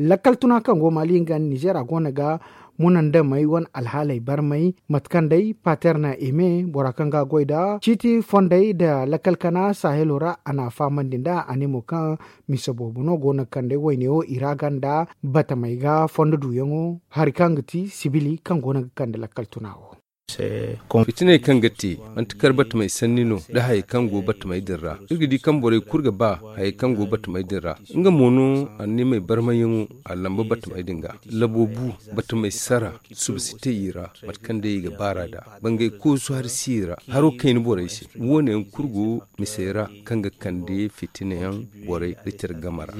lakal tuna kan go malingan Niger agona ga munan da mai wan alhalai bar mai matkan dai paterna eme borakanga goida chiti fondai da lakal kana sahelora ana faman dinda animo kan misabobuno gona kande waineo iraganda bata mai ga fondo duyango harikangati sibili kan gona kande lakal tunao fitinai kan gatti antikar bat mai sannino da hay kan go bat mai dirra irgidi kan bore kurga ba hay kan go bat mai dirra inga mono anni mai barmayin allamba bat mai dinga labobu bat mai sara subsite yira bat kan da yiga barada bangai ko su har sira haro kai ni bore shi wone kurgo misera kan ga kande fitinayan bore ritar gamara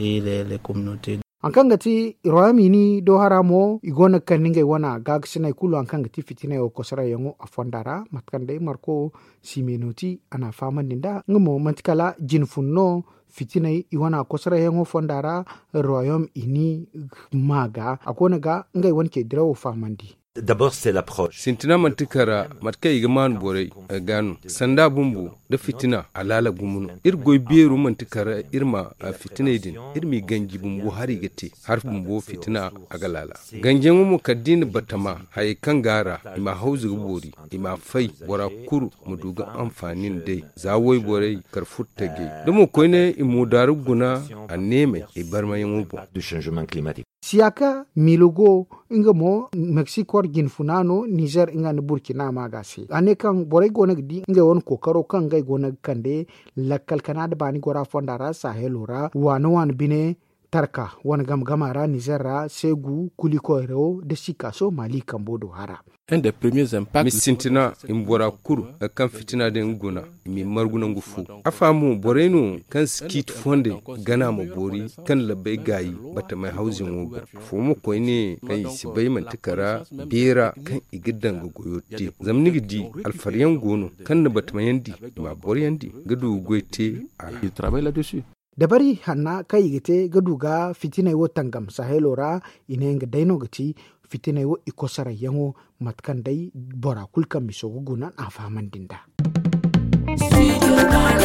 an kan gati royami ni do haramo igona kaninga wana gagsina kulu an kan gati fitina o kosara yango afondara matkande marko simenoti ana fama ninda ngamo matkala jinfunno fitina iwana kosara yango fondara royaume ini maga akona ga ngai wanke drawo famandi. D'abord c'est l'approche. Sintina mantikara matkai gaman bore ganu sanda bumbu da fitina alala gumunu irgoy beru mantikara irma fitina idin irmi ganji bumbu hari gati har bumbu fitina agalala ganjen mu kaddin batama hay kangara ima hauzu bori ima fai bora kuru muduga amfanin dai zawoy bore karfuttage dumo koine imudaru guna aneme ibarmayin mubo du changement climatique. Siaka milugo inga mo Mexico ginfunano Niger inga ni Burkina magasi ane kan boray gona gidi inga won kokaro kan gai gona kande lakal kanada bani gora fondara sahelora wan bine tarka wan gamara Niger segu kulikoero de sikaso Mali kambodo hara. Un des premiers impacts misintina imbora kuru kan fitina den guna mi marguna ngufu afamu boreno kan skit fonde gana mo bori kan labai gayi bata mai housing wogo fomo ko ne kan sibai mantikara bera kan igidan go goyote zamni gidi alfaryan gono kan bata mai yandi ma boriyandi gadu goite a travail là-dessus. Dabari hanna kai gite gaduga fitina wo tangam sahelora inenga daino gati fitina wo ikosara yango matkan dai bora kulkan miso guguna afaman dinda.